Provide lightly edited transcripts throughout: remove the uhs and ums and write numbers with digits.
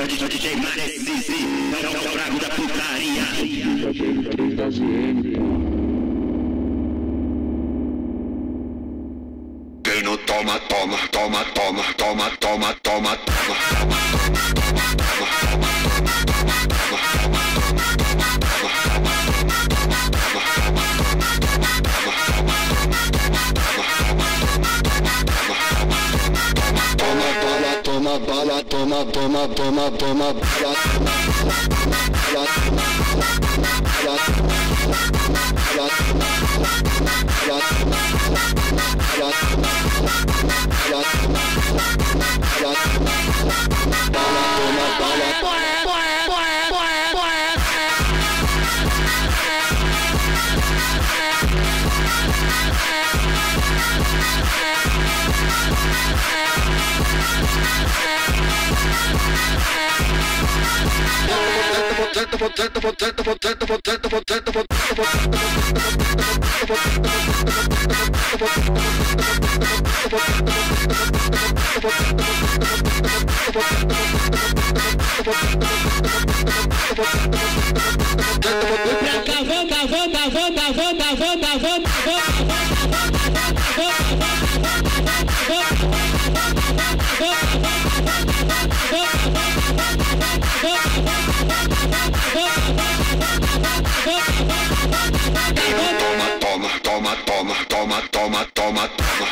só DJ Maresizi, é o brabo da putaria. DJ da ZN. Quem não toma, toma, toma, toma, toma, toma, toma, toma. Toma bala, toma, toma, toma, toma bala. Toma, toma, toma, toma, toma,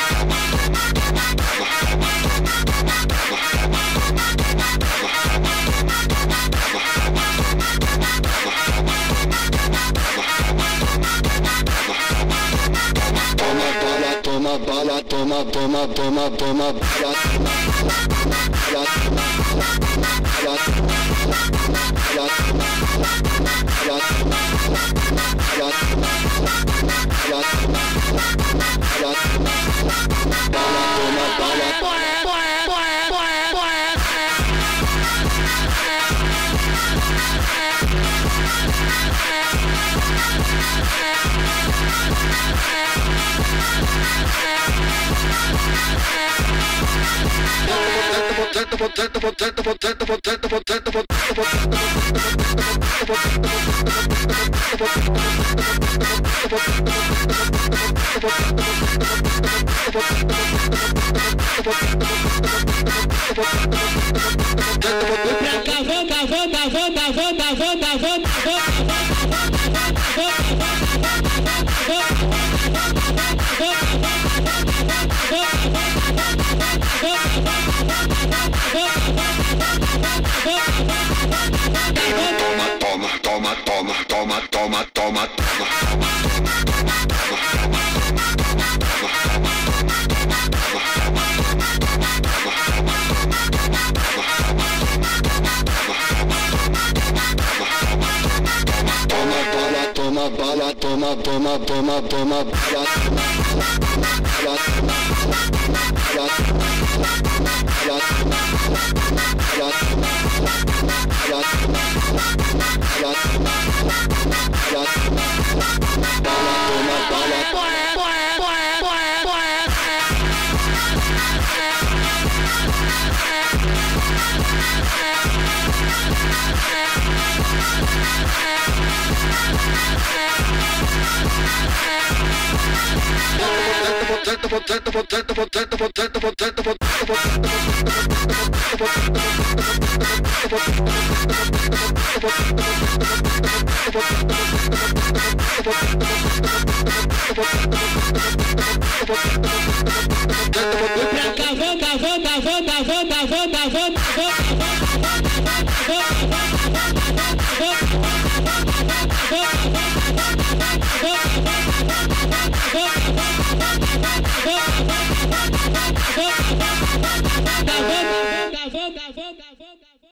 toma bala, toma, toma, toma, toma bala. Toma, toma, toma, toma, toma, toma. Toma bala, toma, toma, toma, toma bala.